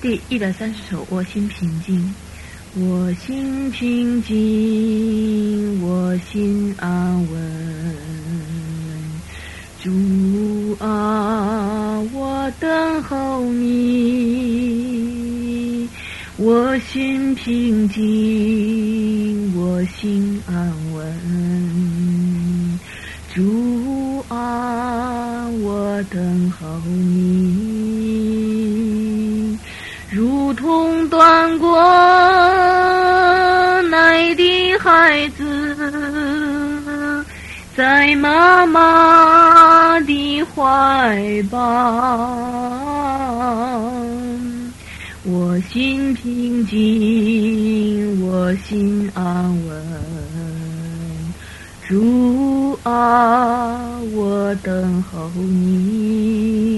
第130首，我心平静，我心平静，我心安稳。主啊，我等候你，我心平静，我心安稳。主啊，我等候你，如同断过奶的孩子，在妈妈的怀抱。我心平静，我心安稳。主啊，我等候你。